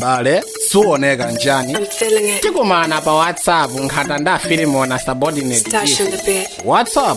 mbale suoneka njani tikumana pa WhatsApp nkhata nda filimona subordinate WhatsApp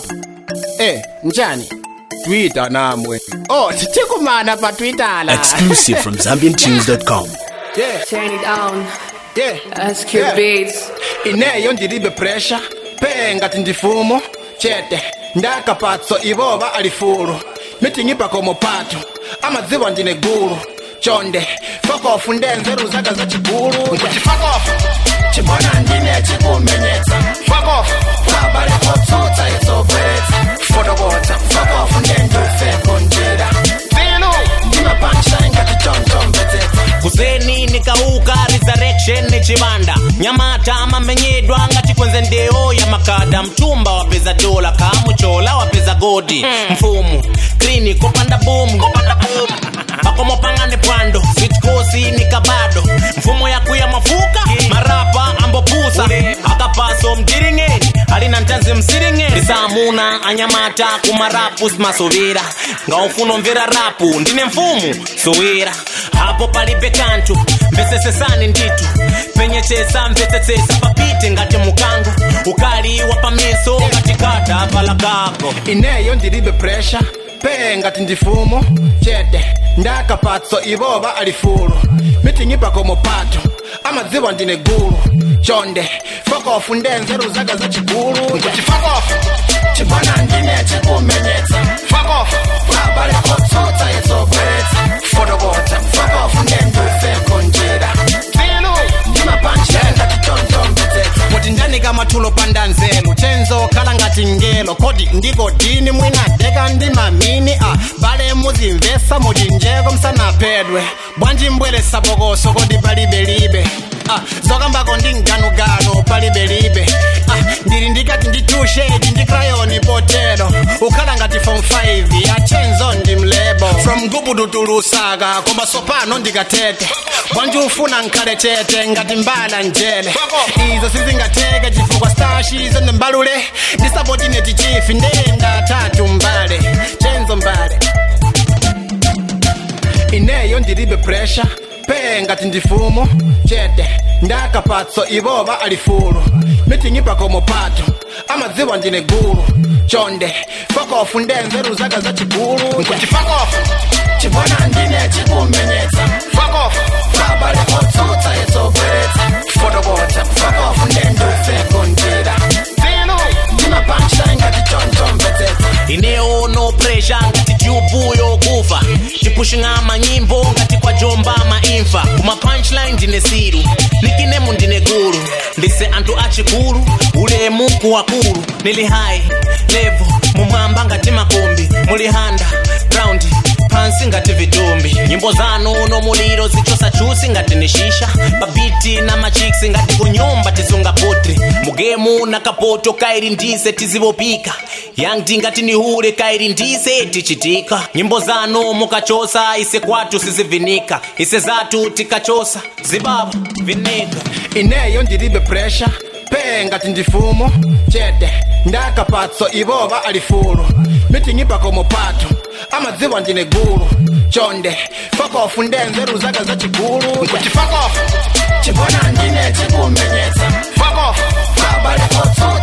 njani Twitter namwe tikumana pa Twitter la exclusive from zambiantunes.com. Turn it on. Ask your beats. Ineyo ndilibe pressure ngati ndifumo chete ndakapatso ivoba alifulu mitingipa komo pato amadziwa ndine guru chonde fuck off ndenzeru zaka za chiguru kuti fuck off chibona ndine chikumenyetsa fuck off babale kotsutsa itsobwetsa fotokotsa fuck off ndendufe konjera vino ndima punchline ngati chonchombetetsa kuseni nikauka resurrection ni chibanda nyamata amamenyedwa ngati kwenze ndeo ya makada mtumba wapeza dola kamuchola wapeza godi mfumu clinic kopanda boom bakomo pangane pwando sitkosi nikabado mfumo ya kuya mafuka marapa ambopusa akapaso mdiringeni alina ntanzi msiringeni samuna anyamata kumarapu smasovera ngaufuno mvera rapu ndine mfumu sowera hapo palipe kantu mbesesesani nditu penyechesa mvetsetsesa papite ngati mukango ukali wapamiso ngati kata vala kako ineyo ndilibe pressure ngati ndifumo chete ndakapatso ivoba alifulu mitingipa komo pato amadziwa ndine guru chonde fuck off ndenzeru zaka za chiguru kuti fuck off chibona ndine chikumenyetsa fuck off babale kotsutsa itsobwetsa fotokotsa fuck off ndendufe konjera vino ndima punchline ngati chonchombetetsa kuti ndanika mathulo pandanzelu chenzo khala ngati ngelo kodi ndiko dini mwina deka ndi mamini bale muzimvesa muchinjeko msanapedwe bwanji mbweresa bokoso kodi palibelibe zokambako ndi mganuganu palibelibe ndili ndikati nditushedi ndi crayoni potero ukhala ngati form 5 ya chenzo ndi mlebo from gubudu tulusaka koma sopano ndikatete bwanji ufuna nkhale chete ngati mbala njele izo sizingateke chifukwa stashi izo ndimbalule ndisubordinate chief ndenda tatu mbale chenzo mbale ineyo ndilibe pressure ngati ndifumo chete ndakapatso ivoba alifulu mitingipa komo pato amadziwa ndine guru chonde fuck off ndenzeru zaka za chiguru kuti fuck off chibona ndine chikumenyetsa fuck off babale kotsutsa itsobwetsa fotokotsa fuck off ndendufe konjera vino ndima punchline ngati chonchombetetsa ineyo no pressure ngati tyubu yokufa tipushinga manyimbo ngati kwa jomba maimfa kuma punchline ndine siru nikinemu ndine guru ndise antu achikuru ulemu kuwakuru nili high level mumwamba ngati makombi muli handa ground pansi ngati vitumbi nyimbo zanu no muliro zichosa chusi ngati nishisha babiti na machiksi ngati kunyumba tizunga potri mugemu na kapoto kairi ndise tizivopika yang ngati nihure kairi ndise tichitika nyimbo zanu mukachosa ise kwatu sizivinika ise zatu tikachosa zibaba vinika ineyo ndilibe pressure ngati ndifumo chete ndakapatso ivoba alifulu mitingipa komo pato amadziwa ndine guru chonde fuck off ndenzeru zaka za chiguru kuti fuck off chibona ndine chikumenyetsa fuck off babale kotsutsa